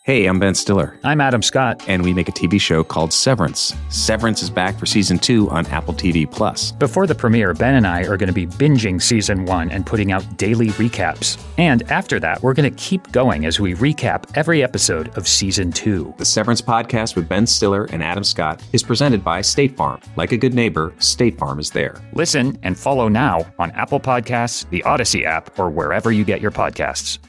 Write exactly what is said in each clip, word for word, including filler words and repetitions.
Hey, I'm Ben Stiller. I'm Adam Scott. And we make a T V show called Severance. Severance is back for season two on Apple T V Plus. Before the premiere, Ben and I are going to be binging season one and putting out daily recaps. And after that, we're going to keep going as we recap every episode of season two. The Severance podcast with Ben Stiller and Adam Scott is presented by State Farm. Like a good neighbor, State Farm is there. Listen and follow now on Apple Podcasts, the Odyssey app, or wherever you get your podcasts.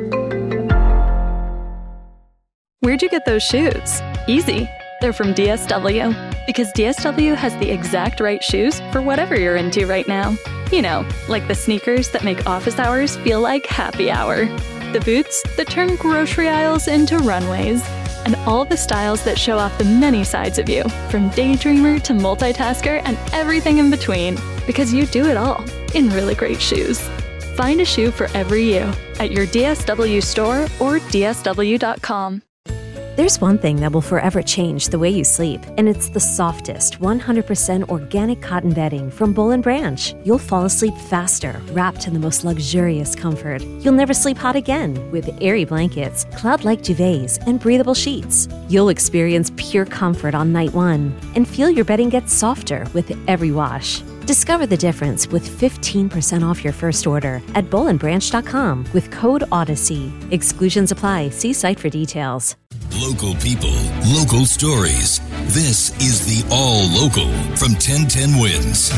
Where'd you get those shoes? Easy. They're from D S W. Because D S W has the exact right shoes for whatever you're into right now. You know, like the sneakers that make office hours feel like happy hour. The boots that turn grocery aisles into runways. And all the styles that show off the many sides of you, from daydreamer to multitasker and everything in between. Because you do it all in really great shoes. Find a shoe for every you at your D S W store or D S W dot com. There's one thing that will forever change the way you sleep, and it's the softest, one hundred percent organic cotton bedding from Boll and Branch. You'll fall asleep faster, wrapped in the most luxurious comfort. You'll never sleep hot again with airy blankets, cloud-like duvets, and breathable sheets. You'll experience pure comfort on night one and feel your bedding get softer with every wash. Discover the difference with fifteen percent off your first order at boll and branch dot com with code Odyssey. Exclusions apply. See site for details. Local people, local stories. This is the All Local from ten ten Wins.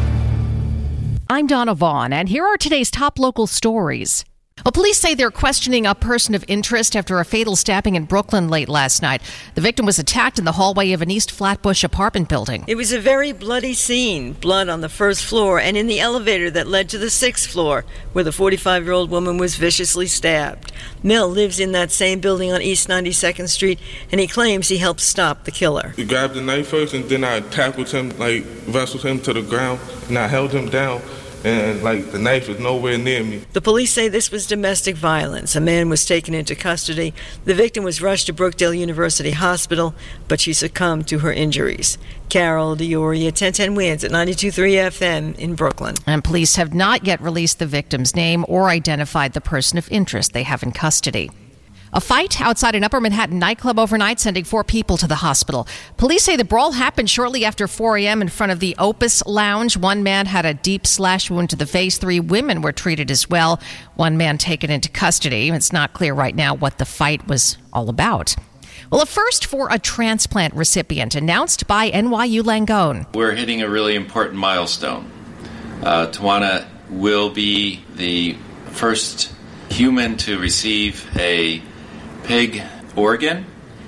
I'm Donna Vaughn, and here are today's top local stories. Well, police say they're questioning a person of interest after a fatal stabbing in Brooklyn late last night. The victim was attacked in the hallway of an East Flatbush apartment building. It was a very bloody scene. Blood on the first floor and in the elevator that led to the sixth floor, where the forty-five-year-old woman was viciously stabbed. Mel lives in that same building on East ninety-second Street, and he claims he helped stop the killer. He grabbed the knife first, and then I tackled him, like, wrestled him to the ground, and I held him down. And, like, the knife was nowhere near me. The police say this was domestic violence. A man was taken into custody. The victim was rushed to Brookdale University Hospital, but she succumbed to her injuries. Carol DiOria, ten ten Wins at ninety-two point three F M in Brooklyn. And police have not yet released the victim's name or identified the person of interest they have in custody. A fight outside an Upper Manhattan nightclub overnight, sending four people to the hospital. Police say the brawl happened shortly after four a.m. in front of the Opus Lounge. One man had a deep slash wound to the face. Three women were treated as well. One man taken into custody. It's not clear right now what the fight was all about. Well, a first for a transplant recipient announced by N Y U Langone. We're hitting a really important milestone. Uh, Tawana will be the first human to receive a pig organ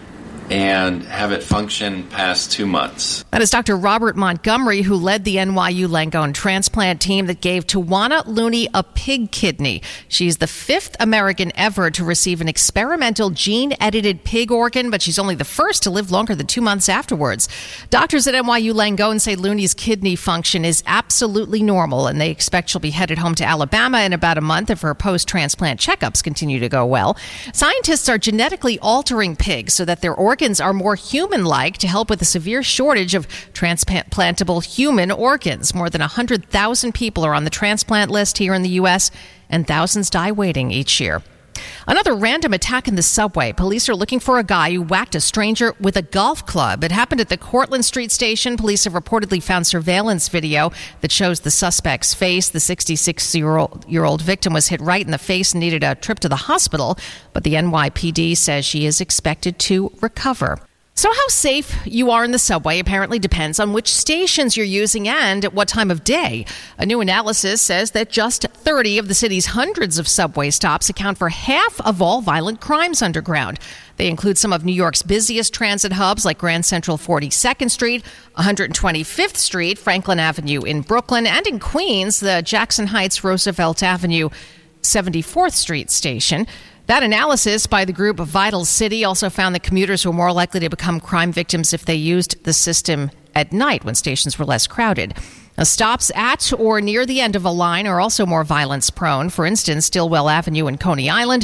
and have it function past two months. That is Doctor Robert Montgomery, who led the N Y U Langone transplant team that gave Tawana Looney a pig kidney. She's the fifth American ever to receive an experimental gene-edited pig organ, but she's only the first to live longer than two months afterwards. Doctors at N Y U Langone say Looney's kidney function is absolutely normal, and they expect she'll be headed home to Alabama in about a month if her post-transplant checkups continue to go well. Scientists are genetically altering pigs so that their organs are more human-like to help with a severe shortage of transplantable human organs. More than one hundred thousand people are on the transplant list here in the U S, and thousands die waiting each year. Another random attack in the subway. Police are looking for a guy who whacked a stranger with a golf club. It happened at the Cortlandt Street station. Police have reportedly found surveillance video that shows the suspect's face. The sixty-six-year-old victim was hit right in the face and needed a trip to the hospital, but the N Y P D says she is expected to recover. So how safe you are in the subway apparently depends on which stations you're using and at what time of day. A new analysis says that just thirty of the city's hundreds of subway stops account for half of all violent crimes underground. They include some of New York's busiest transit hubs like Grand Central forty-second Street, one hundred twenty-fifth Street, Franklin Avenue in Brooklyn, and in Queens, the Jackson Heights Roosevelt Avenue seventy-fourth Street station. That analysis by the group Vital City also found that commuters were more likely to become crime victims if they used the system at night when stations were less crowded. Now, stops at or near the end of a line are also more violence-prone. For instance, Stillwell Avenue in Coney Island,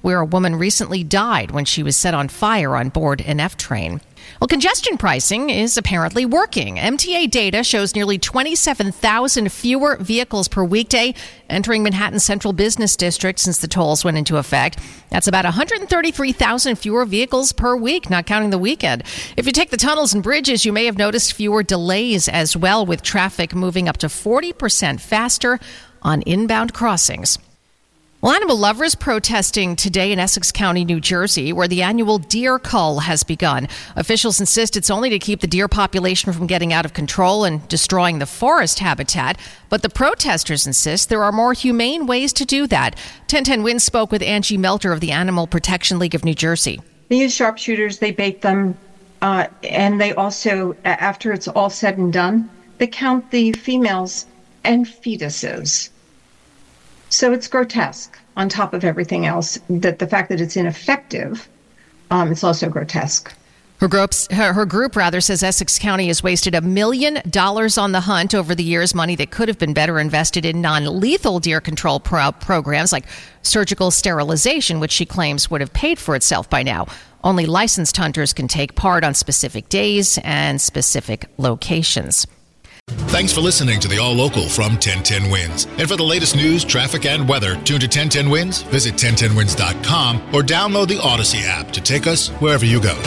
where a woman recently died when she was set on fire on board an F train. Well, congestion pricing is apparently working. M T A data shows nearly twenty-seven thousand fewer vehicles per weekday entering Manhattan Central Business District since the tolls went into effect. That's about one hundred thirty-three thousand fewer vehicles per week, not counting the weekend. If you take the tunnels and bridges, you may have noticed fewer delays as well, with traffic moving up to forty percent faster on inbound crossings. Well, animal lovers protesting today in Essex County, New Jersey, where the annual deer cull has begun. Officials insist it's only to keep the deer population from getting out of control and destroying the forest habitat. But the protesters insist there are more humane ways to do that. ten ten Wins spoke with Angie Melter of the Animal Protection League of New Jersey. They use sharpshooters, they bait them, uh, and they also, after it's all said and done, they count the females and fetuses. So it's grotesque on top of everything else. That the fact that it's ineffective, um, it's also grotesque. Her, groups, her, her group rather says Essex County has wasted a million dollars on the hunt over the years, money that could have been better invested in non-lethal deer control pro- programs like surgical sterilization, which she claims would have paid for itself by now. Only licensed hunters can take part on specific days and specific locations. Thanks for listening to the All Local from ten ten Wins. And for the latest news, traffic, and weather, tune to ten ten Wins, visit ten ten wins dot com, or download the Odyssey app to take us wherever you go.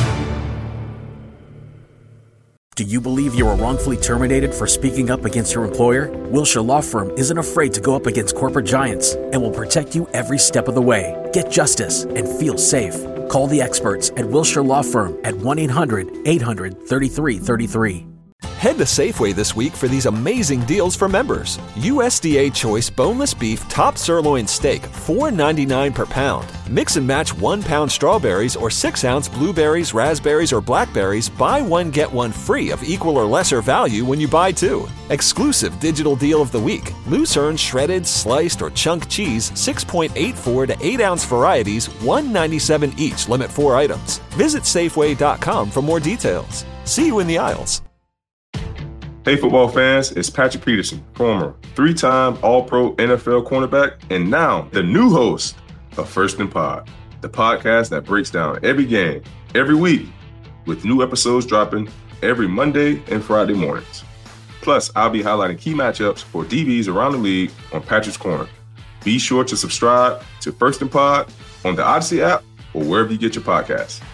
Do you believe you were wrongfully terminated for speaking up against your employer? Wilshire Law Firm isn't afraid to go up against corporate giants and will protect you every step of the way. Get justice and feel safe. Call the experts at Wilshire Law Firm at one eight hundred eight hundred thirty-three thirty-three. Head to Safeway this week for these amazing deals for members. U S D A Choice Boneless Beef Top Sirloin Steak, four ninety-nine per pound. Mix and match one pound strawberries or six ounce blueberries, raspberries, or blackberries. Buy one, get one free of equal or lesser value when you buy two. Exclusive digital deal of the week. Lucerne shredded, sliced, or chunk cheese, six point eight four to eight ounce varieties, one ninety-seven each, limit four items. Visit Safeway dot com for more details. See you in the aisles. Hey football fans, it's Patrick Peterson, former three-time All-Pro N F L cornerback, and now the new host of First and Pod, the podcast that breaks down every game, every week, with new episodes dropping every Monday and Friday mornings. Plus, I'll be highlighting key matchups for D Bs around the league on Patrick's Corner. Be sure to subscribe to First and Pod on the Odyssey app or wherever you get your podcasts.